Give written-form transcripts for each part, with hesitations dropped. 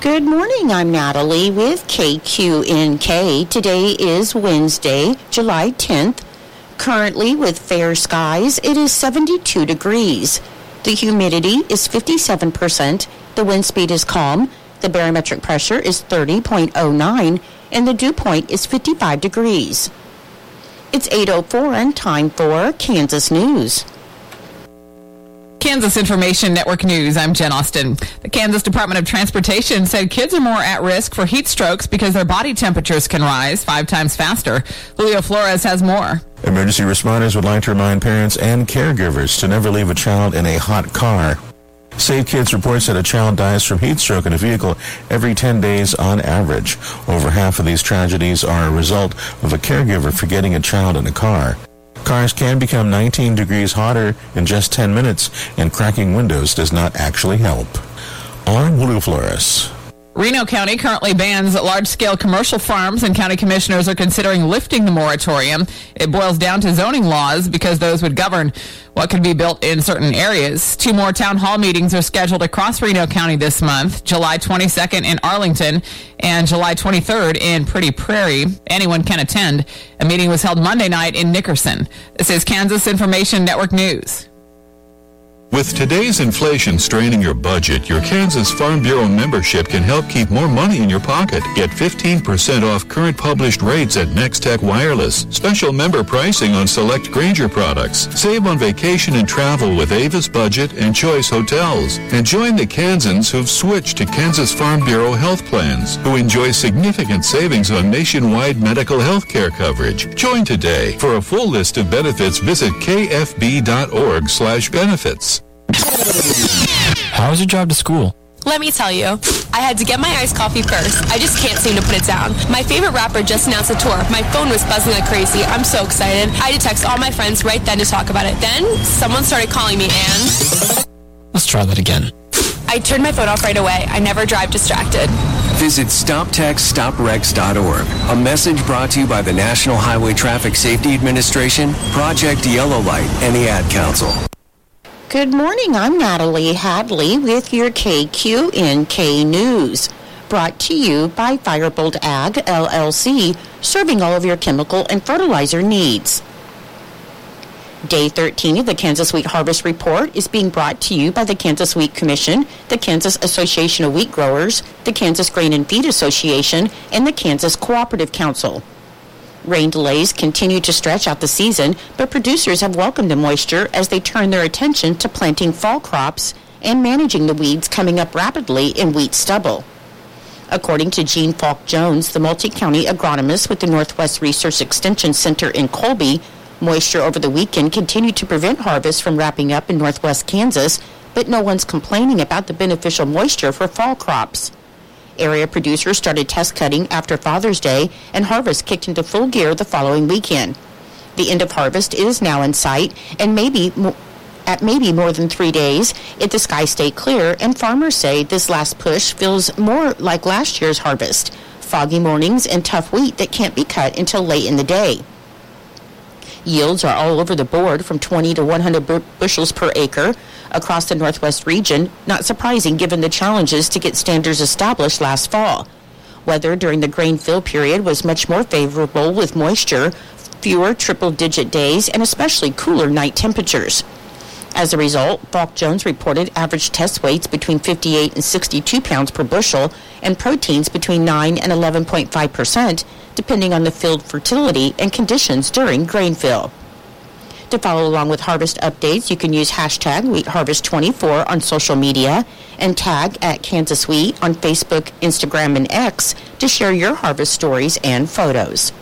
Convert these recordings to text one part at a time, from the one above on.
Good morning, I'm Natalie with KQNK. Today is Wednesday, July 10th. Currently with fair skies, it is 72 degrees. The humidity is 57%, the wind speed is calm, the barometric pressure is 30.09, and the dew point is 55 degrees. It's 8:04 and time for Kansas News. Kansas Information Network News, I'm Jen Austin. The Kansas Department of Transportation said kids are more at risk for heat strokes because their body temperatures can rise 5 times faster. Julio Flores has more. Emergency responders would like to remind parents and caregivers to never leave a child in a hot car. Save Kids reports that a child dies from heat stroke in a vehicle every 10 days on average. Over half of these tragedies are a result of a caregiver forgetting a child in a car. Cars can become 19 degrees hotter in just 10 minutes, and cracking windows does not actually help. I'm Julio Flores. Reno County currently bans large-scale commercial farms, and county commissioners are considering lifting the moratorium. It boils down to zoning laws because those would govern what could be built in certain areas. 2 more town hall meetings are scheduled across Reno County this month, July 22nd in Arlington and July 23rd in Pretty Prairie. Anyone can attend. A meeting was held Monday night in Nickerson. This is Kansas Information Network News. With today's inflation straining your budget, your Kansas Farm Bureau membership can help keep more money in your pocket. Get 15% off current published rates at Nextech Wireless. Special member pricing on select Grainger products. Save on vacation and travel with Avis Budget and Choice Hotels. And join the Kansans who've switched to Kansas Farm Bureau health plans, who enjoy significant savings on nationwide medical health care coverage. Join today. For a full list of benefits, visit kfb.org/benefits. How was your drive to school? Let me tell you, I had to get my iced coffee first. I just can't seem to put it down. My favorite rapper just announced a tour. My phone was buzzing like crazy. I'm so excited. I had to text all my friends right then to talk about it. Then, someone started calling me and... Let's try that again. I turned my phone off right away. I never drive distracted. Visit StopTextStopWrecks.org. A message brought to you by the National Highway Traffic Safety Administration, Project Yellow Light, and the Ad Council. Good morning, I'm Natalie Hadley with your KQNK News. Brought to you by Firebolt Ag, LLC, serving all of your chemical and fertilizer needs. Day 13 of the Kansas Wheat Harvest Report is being brought to you by the Kansas Wheat Commission, the Kansas Association of Wheat Growers, the Kansas Grain and Feed Association, and the Kansas Cooperative Council. Rain delays continue to stretch out the season, but producers have welcomed the moisture as they turn their attention to planting fall crops and managing the weeds coming up rapidly in wheat stubble. According to Gene Falk-Jones, the multi-county agronomist with the Northwest Research Extension Center in Colby, moisture over the weekend continued to prevent harvest from wrapping up in northwest Kansas, but no one's complaining about the beneficial moisture for fall crops. Area producers started test cutting after Father's Day, and harvest kicked into full gear the following weekend. The end of harvest is now in sight, and maybe more than 3 days if the skies stay clear, and farmers say this last push feels more like last year's harvest, foggy mornings and tough wheat that can't be cut until late in the day. Yields are all over the board from 20 to 100 bushels per acre across the Northwest region, not surprising given the challenges to get standards established last fall. Weather during the grain fill period was much more favorable with moisture, fewer triple-digit days, and especially cooler night temperatures. As a result, Falk-Jones reported average test weights between 58 and 62 pounds per bushel and proteins between 9 and 11.5%, depending on the field fertility and conditions during grain fill. To follow along with harvest updates, you can use hashtag WheatHarvest24 on social media and tag at Kansas Wheat on Facebook, Instagram, and X to share your harvest stories and photos.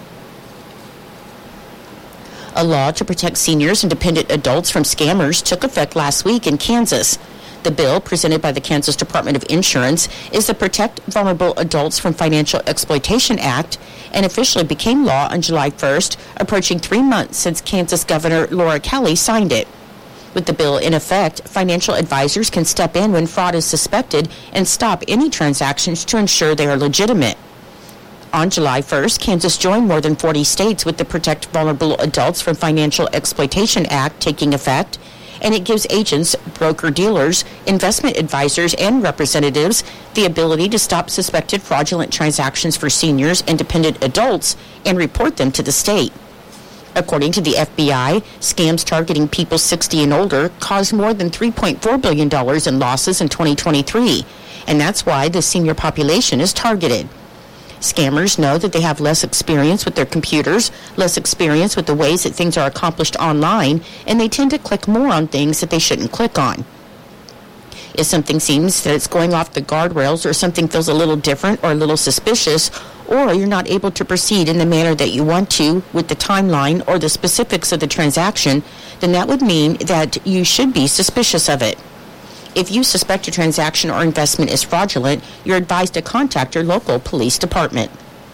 A law to protect seniors and dependent adults from scammers took effect last week in Kansas. The bill, presented by the Kansas Department of Insurance, is the Protect Vulnerable Adults from Financial Exploitation Act and officially became law on July 1st, approaching 3 months since Kansas Governor Laura Kelly signed it. With the bill in effect, financial advisors can step in when fraud is suspected and stop any transactions to ensure they are legitimate. On July 1st, Kansas joined more than 40 states with the Protect Vulnerable Adults from Financial Exploitation Act taking effect, and it gives agents, broker-dealers, investment advisors, and representatives the ability to stop suspected fraudulent transactions for seniors and dependent adults and report them to the state. According to the FBI, scams targeting people 60 and older caused more than $3.4 billion in losses in 2023, and that's why the senior population is targeted. Scammers know that they have less experience with their computers, less experience with the ways that things are accomplished online, and they tend to click more on things that they shouldn't click on. If something seems that it's going off the guardrails or something feels a little different or a little suspicious, or you're not able to proceed in the manner that you want to with the timeline or the specifics of the transaction, then that would mean that you should be suspicious of it. If you suspect a transaction or investment is fraudulent, you're advised to contact your local police department.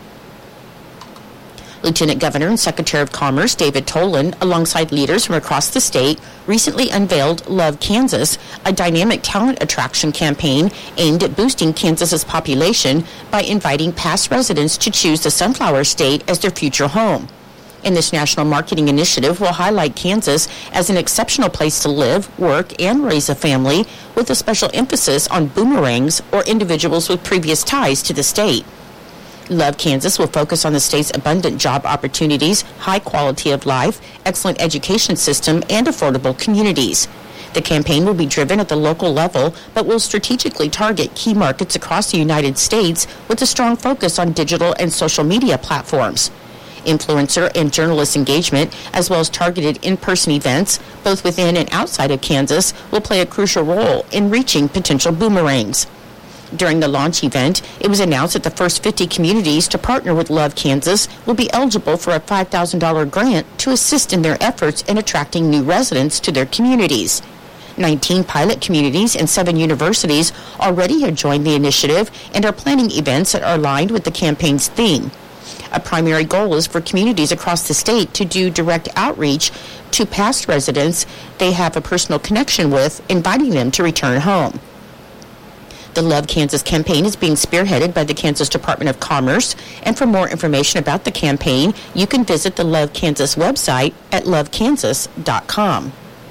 Lieutenant Governor and Secretary of Commerce David Tolan, alongside leaders from across the state, recently unveiled Love Kansas, a dynamic talent attraction campaign aimed at boosting Kansas's population by inviting past residents to choose the Sunflower State as their future home. And this national marketing initiative will highlight Kansas as an exceptional place to live, work, and raise a family, with a special emphasis on boomerangs or individuals with previous ties to the state. Love Kansas will focus on the state's abundant job opportunities, high quality of life, excellent education system, and affordable communities. The campaign will be driven at the local level, but will strategically target key markets across the United States with a strong focus on digital and social media platforms. Influencer and journalist engagement, as well as targeted in-person events, both within and outside of Kansas, will play a crucial role in reaching potential boomerangs. During the launch event, it was announced that the first 50 communities to partner with Love Kansas will be eligible for a $5,000 grant to assist in their efforts in attracting new residents to their communities. 19 pilot communities and 7 universities already have joined the initiative and are planning events that are aligned with the campaign's theme. A primary goal is for communities across the state to do direct outreach to past residents they have a personal connection with, inviting them to return home. The Love Kansas campaign is being spearheaded by the Kansas Department of Commerce, and for more information about the campaign, you can visit the Love Kansas website at lovekansas.com.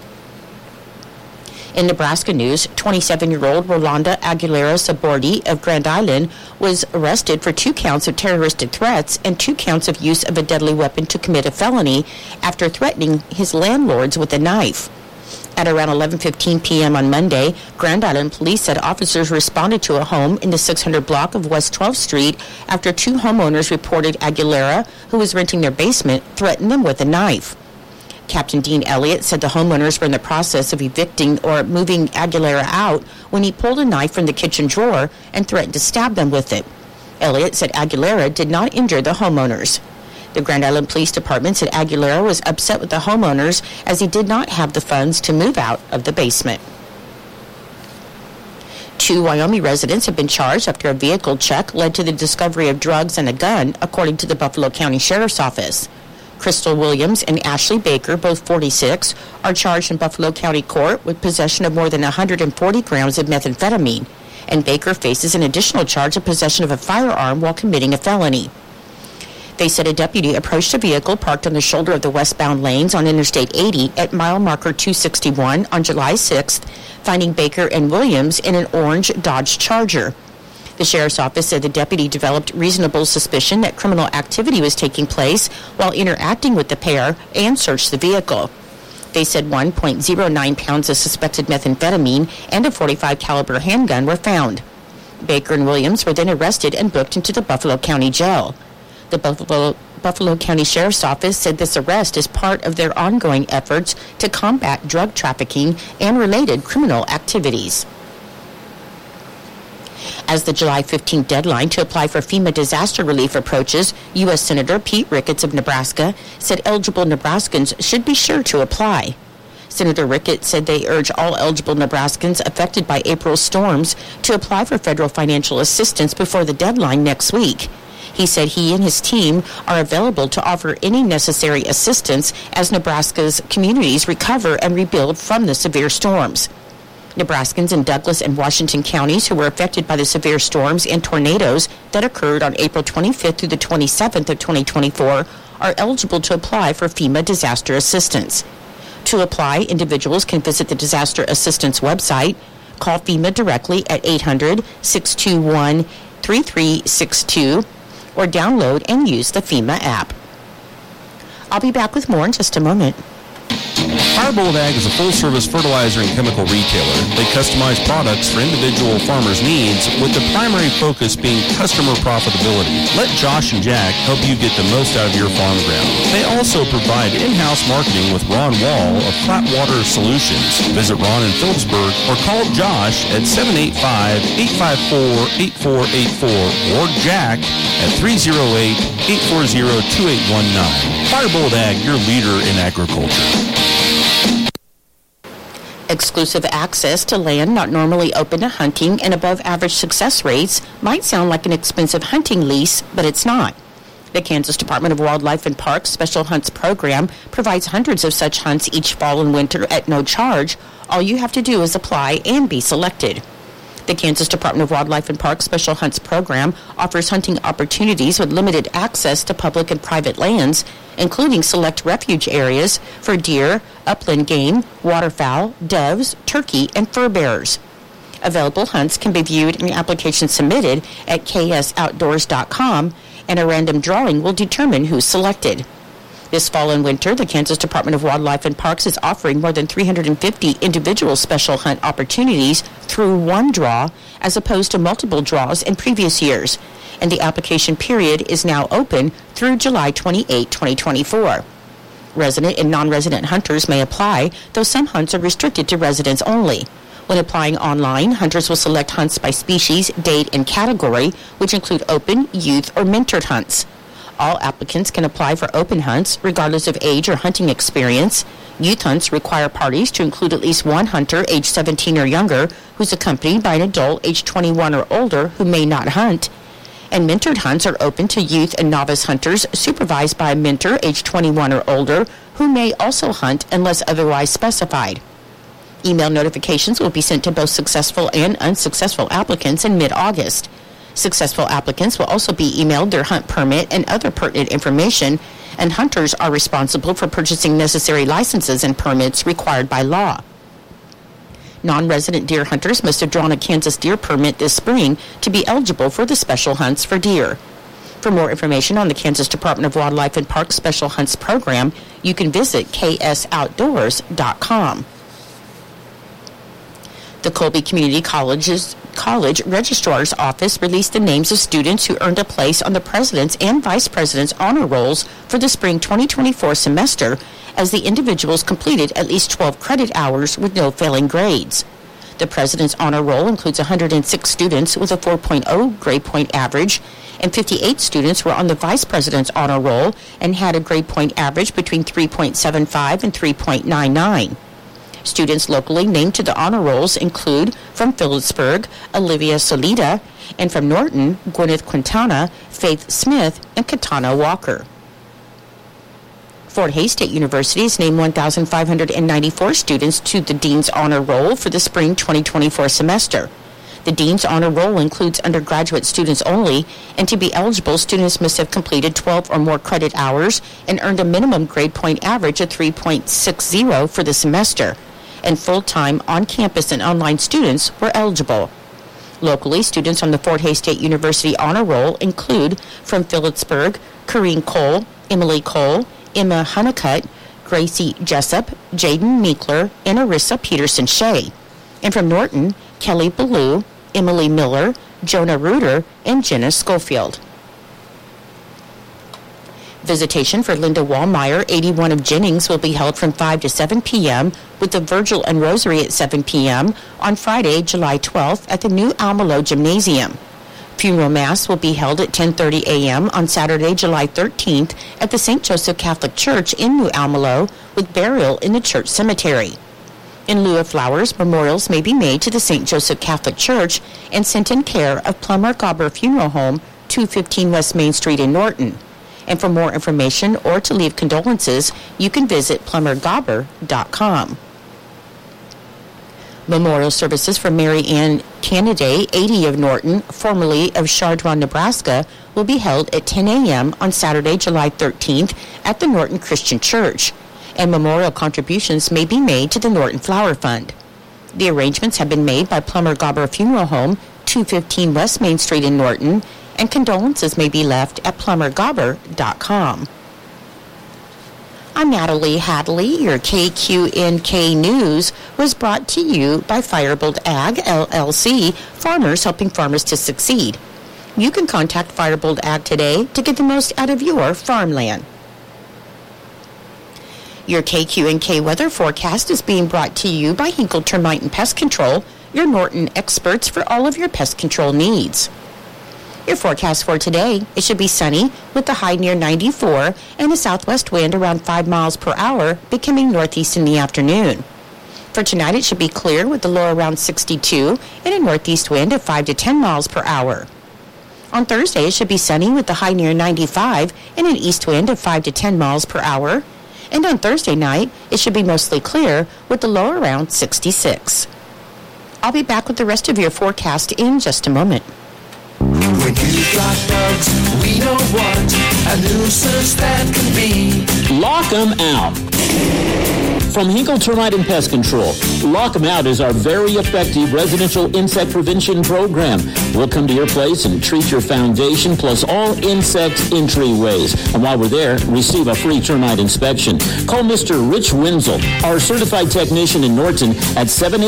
In Nebraska news, 27-year-old Rolanda Aguilera Sabordi of Grand Island was arrested for 2 counts of terroristic threats and 2 counts of use of a deadly weapon to commit a felony after threatening his landlords with a knife. At around 11:15 p.m. on Monday, Grand Island police said officers responded to a home in the 600 block of West 12th Street after 2 homeowners reported Aguilera, who was renting their basement, threatened them with a knife. Captain Dean Elliott said the homeowners were in the process of evicting or moving Aguilera out when he pulled a knife from the kitchen drawer and threatened to stab them with it. Elliott said Aguilera did not injure the homeowners. The Grand Island Police Department said Aguilera was upset with the homeowners as he did not have the funds to move out of the basement. 2 Wyoming residents have been charged after a vehicle check led to the discovery of drugs and a gun, according to the Buffalo County Sheriff's Office. Crystal Williams and Ashley Baker, both 46, are charged in Buffalo County Court with possession of more than 140 grams of methamphetamine, and Baker faces an additional charge of possession of a firearm while committing a felony. They said a deputy approached a vehicle parked on the shoulder of the westbound lanes on Interstate 80 at mile marker 261 on July 6th, finding Baker and Williams in an orange Dodge Charger. The sheriff's office said the deputy developed reasonable suspicion that criminal activity was taking place while interacting with the pair and searched the vehicle. They said 1.09 pounds of suspected methamphetamine and a .45 caliber handgun were found. Baker and Williams were then arrested and booked into the Buffalo County Jail. The Buffalo County Sheriff's Office said this arrest is part of their ongoing efforts to combat drug trafficking and related criminal activities. As the July 15th deadline to apply for FEMA disaster relief approaches, U.S. Senator Pete Ricketts of Nebraska said eligible Nebraskans should be sure to apply. Senator Ricketts said they urge all eligible Nebraskans affected by April's storms to apply for federal financial assistance before the deadline next week. He said he and his team are available to offer any necessary assistance as Nebraska's communities recover and rebuild from the severe storms. Nebraskans in Douglas and Washington counties who were affected by the severe storms and tornadoes that occurred on April 25th through the 27th of 2024 are eligible to apply for FEMA disaster assistance. To apply, individuals can visit the Disaster Assistance website, call FEMA directly at 800-621-3362, or download and use the FEMA app. I'll be back with more in just a moment. Firebolt Ag is a full-service fertilizer and chemical retailer. They customize products for individual farmers' needs, with the primary focus being customer profitability. Let Josh and Jack help you get the most out of your farm ground. They also provide in-house marketing with Ron Wall of Flatwater Solutions. Visit Ron in Phillipsburg or call Josh at 785-854-8484 or Jack at 308-840-2819. Firebolt Ag, your leader in agriculture. Exclusive access to land not normally open to hunting and above average success rates might sound like an expensive hunting lease, but it's not. The Kansas Department of Wildlife and Parks Special Hunts Program provides hundreds of such hunts each fall and winter at no charge. All you have to do is apply and be selected. The Kansas Department of Wildlife and Parks Special Hunts Program offers hunting opportunities with limited access to public and private lands, including select refuge areas for deer, upland game, waterfowl, doves, turkey, and fur bearers. Available hunts can be viewed in the application submitted at ksoutdoors.com, and a random drawing will determine who's selected. This fall and winter, the Kansas Department of Wildlife and Parks is offering more than 350 individual special hunt opportunities through one draw, as opposed to multiple draws in previous years, and the application period is now open through July 28, 2024. Resident and non-resident hunters may apply, though some hunts are restricted to residents only. When applying online, hunters will select hunts by species, date, and category, which include open, youth, or mentored hunts. All applicants can apply for open hunts, regardless of age or hunting experience. Youth hunts require parties to include at least one hunter age 17 or younger who's accompanied by an adult age 21 or older who may not hunt. And mentored hunts are open to youth and novice hunters supervised by a mentor age 21 or older who may also hunt unless otherwise specified. Email notifications will be sent to both successful and unsuccessful applicants in mid-August. Successful applicants will also be emailed their hunt permit and other pertinent information, and hunters are responsible for purchasing necessary licenses and permits required by law. Non-resident deer hunters must have drawn a Kansas deer permit this spring to be eligible for the special hunts for deer. For more information on the Kansas Department of Wildlife and Parks Special Hunts Program, you can visit ksoutdoors.com. The Colby Community College Registrar's Office released the names of students who earned a place on the President's and Vice President's honor rolls for the spring 2024 semester, as the individuals completed at least 12 credit hours with no failing grades. The President's honor roll includes 106 students with a 4.0 grade point average, and 58 students were on the Vice President's honor roll and had a grade point average between 3.75 and 3.99. Students locally named to the honor rolls include, from Phillipsburg, Olivia Solita, and from Norton, Gwyneth Quintana, Faith Smith, and Katana Walker. Fort Hays State University has named 1,594 students to the Dean's Honor Roll for the spring 2024 semester. The Dean's Honor Roll includes undergraduate students only, and to be eligible, students must have completed 12 or more credit hours and earned a minimum grade point average of 3.60 for the semester, and full-time on-campus and online students were eligible. Locally, students on the Fort Hays State University Honor Roll include, from Phillipsburg, Corrine Cole, Emily Cole, Emma Honeycutt, Gracie Jessup, Jaden Meekler, and Arissa Peterson-Shea. And from Norton, Kelly Ballou, Emily Miller, Jonah Reuter, and Jenna Schofield. Visitation for Linda Wallmeyer, 81 of Jennings, will be held from 5 to 7 p.m. with the Virgil and Rosary at 7 p.m. on Friday, July 12th at the new Almelo Gymnasium. Funeral Mass will be held at 10:30 a.m. on Saturday, July 13th at the St. Joseph Catholic Church in New Almelo, with burial in the church cemetery. In lieu of flowers, memorials may be made to the St. Joseph Catholic Church and sent in care of Plummer Gobber Funeral Home, 215 West Main Street in Norton. And for more information or to leave condolences, you can visit plummergobber.com. Memorial services for Mary Ann Canaday, 80 of Norton, formerly of Chardron, Nebraska, will be held at 10 a.m. on Saturday, July 13th at the Norton Christian Church. and memorial contributions may be made to the Norton Flower Fund. The arrangements have been made by Plummer Gobber Funeral Home, 215 West Main Street in Norton, and condolences may be left at plummergobber.com. I'm Natalie Hadley. Your KQNK News was brought to you by Firebolt Ag, LLC, farmers helping farmers to succeed. You can contact Firebolt Ag today to get the most out of your farmland. Your KQNK weather forecast is being brought to you by Hinkle Termite and Pest Control, your Norton experts for all of your pest control needs. Your forecast for today, it should be sunny with the high near 94 and a southwest wind around 5 miles per hour, becoming northeast in the afternoon. For tonight, it should be clear with the low around 62 and a northeast wind of 5 to 10 miles per hour. On Thursday, it should be sunny with the high near 95 and an east wind of 5 to 10 miles per hour. And on Thursday night, it should be mostly clear with the low around 66. I'll be back with the rest of your forecast in just a moment. When you've got bugs, we know what a nuisance that can be. Lock 'em out. From Hinkle Termite and Pest Control, Lock 'em Out is our very effective residential insect prevention program. We'll come to your place and treat your foundation plus all insect entryways. And while we're there, receive a free termite inspection. Call Mr. Rich Wenzel, our certified technician in Norton, at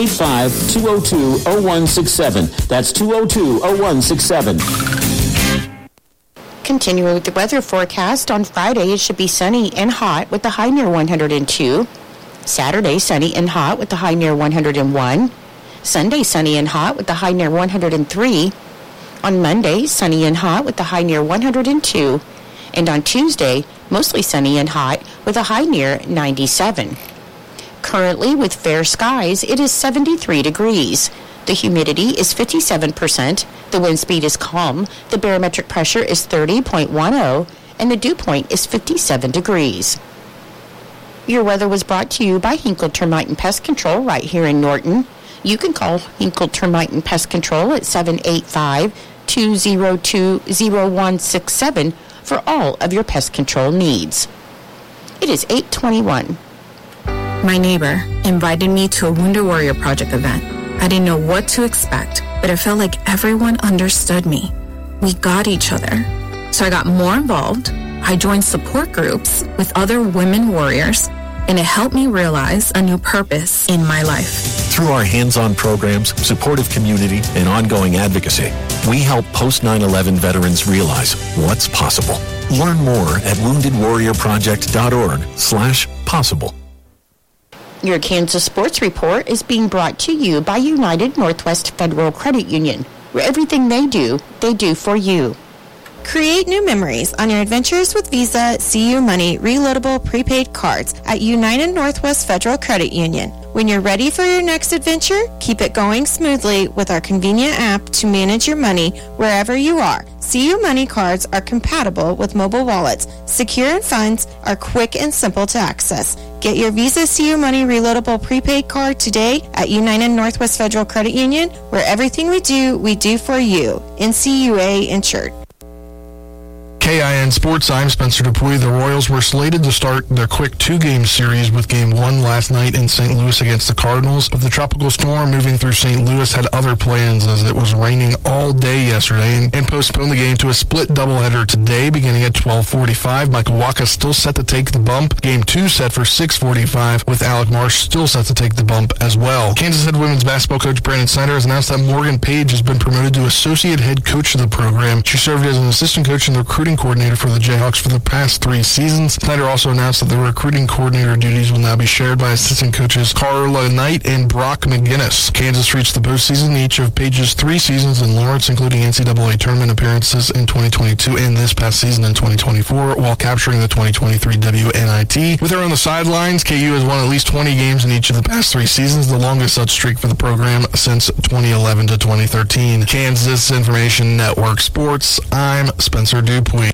785-202-0167. That's 202-0167. Continuing with the weather forecast, on Friday it should be sunny and hot with the high near 102. Saturday, sunny and hot with the high near 101. Sunday, sunny and hot with the high near 103. On Monday, sunny and hot with the high near 102. And on Tuesday, mostly sunny and hot with a high near 97. Currently, with fair skies, it is 73 degrees. The humidity is 57%, the wind speed is calm, the barometric pressure is 30.10, and the dew point is 57 degrees. Your weather was brought to you by Hinkle Termite and Pest Control right here in Norton. You can call Hinkle Termite and Pest Control at 785-202-0167 for all of your pest control needs. It is 8:21. My neighbor invited me to a Wounded Warrior Project event. I didn't know what to expect, but it felt like everyone understood me. We got each other. So I got more involved. I joined support groups with other women warriors, and it helped me realize a new purpose in my life. Through our hands-on programs, supportive community, and ongoing advocacy, we help post-9/11 veterans realize what's possible. Learn more at woundedwarriorproject.org/possible. Your Kansas Sports Report is being brought to you by United Northwest Federal Credit Union, where everything they do for you. Create new memories on your adventures with Visa, CU Money, reloadable prepaid cards at United Northwest Federal Credit Union. When you're ready for your next adventure, keep it going smoothly with our convenient app to manage your money wherever you are. CU Money cards are compatible with mobile wallets, secure and funds are quick and simple to access. Get your Visa CU Money reloadable prepaid card today at United Northwest Federal Credit Union, where everything we do for you. NCUA insured. KIN Sports, I'm Spencer Dupuy. The Royals were slated to start their quick two-game series with Game 1 last night in St. Louis against the Cardinals, but the tropical storm moving through St. Louis had other plans as it was raining all day yesterday and postponed the game to a split doubleheader today beginning at 12:45. Michael Wacha still set to take the bump. Game 2 set for 6:45 with Alec Marsh still set to take the bump as well. Kansas head women's basketball coach Brandon Snyder has announced that Morgan Page has been promoted to associate head coach of the program. She served as an assistant coach and recruiting coordinator for the Jayhawks for the past 3 seasons. Snyder also announced that the recruiting coordinator duties will now be shared by assistant coaches Carla Knight and Brock McGinnis. Kansas reached the postseason each of Page's 3 seasons in Lawrence, including NCAA tournament appearances in 2022 and this past season in 2024, while capturing the 2023 WNIT. With her on the sidelines, KU has won at least 20 games in each of the past 3 seasons, the longest such streak for the program since 2011 to 2013. Kansas Information Network Sports, I'm Spencer Dupuy.